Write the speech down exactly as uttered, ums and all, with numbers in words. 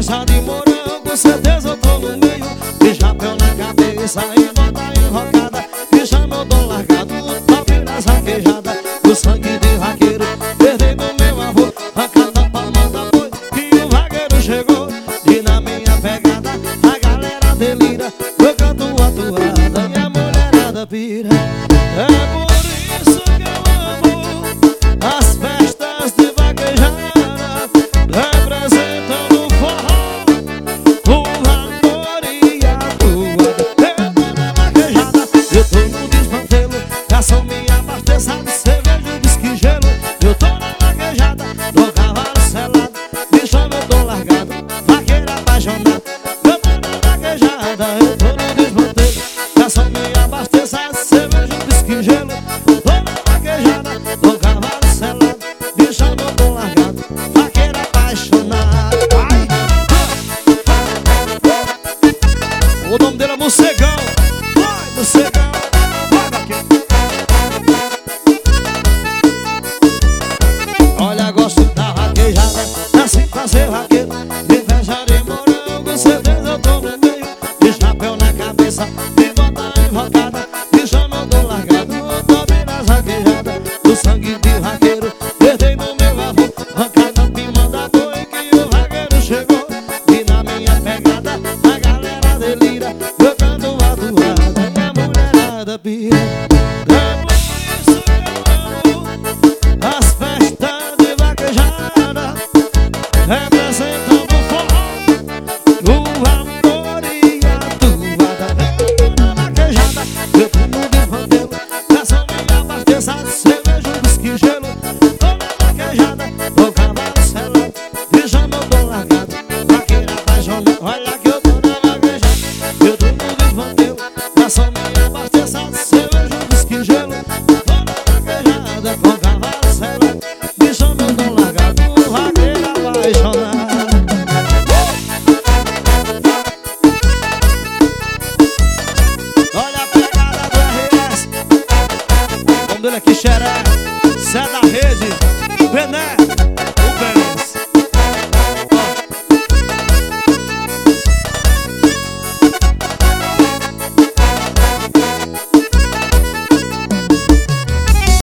festa de morango, com certeza eu tô no meio. De chapéu na cabeça e bota enrocada, que chama eu tô largado, pra virar saquejada. O sangue de vaqueiro, herdei do meu avô, a cada palma da boi, que o vaqueiro chegou. E na minha pegada, a galera delira, eu canto a toada e a mulherada pira. É por isso que eu amo as festas de vaquejada, representando o forró, o amor e a toada. Eu tô na vaquejada, eu tô no desmantelo, cação minha abasteça de cerveja, whisky e gelo. Eu tô na vaquejada, no cavalo selado, bichão eu tô largado, vaqueiro apaixonado. Eu tô na vaquejada, eu tô no desmantelo, cação minha abasteça de cerveja, whisky e gelo. Tô na vaquejada, no cavalo selado, bichão eu tô largado, vaqueiro apaixonado. Ai! O nome dele é Morcegão. Vai, Morcegão. Vai, vaqueiro. Olha, gosto da vaquejada, nasci pra ser vaqueiro. De festa de morango, com certeza eu tô no meio. De chapéu na cabeça, de bota invocada, me chama eu tô largado, eu tô bem nas vaquejadas. Do sangue de vaqueiro, herdei do meu avô, arrancada pima da boi, que o vaqueiro chegou. E na minha pegada, a galera delira, eu canto a toada e a mulherada pira. É por isso que eu amo as festas de vaquejada, representa